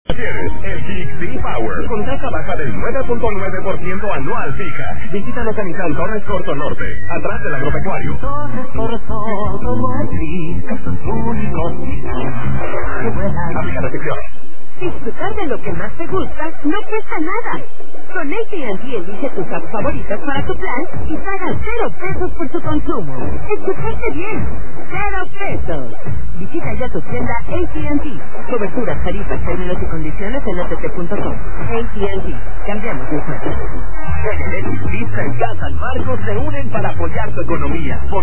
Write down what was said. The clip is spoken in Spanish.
¿Quieres el Geek Power con tasa baja del 9.9% anual fija? Visítanos en Nissan Torres Corto Norte, atrás del agropecuario. Torres Corto, como aquí, estos únicos. Aplica restricciones. Disfrutar de lo que más te gusta no cuesta nada. Con AT&T elige tus apps favoritas para tu plan y paga 0 pesos por su consumo. ¿Escuchaste bien? 0 pesos. Visita ya tu tienda AT&T. Coberturas, tarifas, términos y condiciones en att.com. AT&T. Cambiamos de juego. Vista y Gas San Marcos se unen para apoyar tu economía.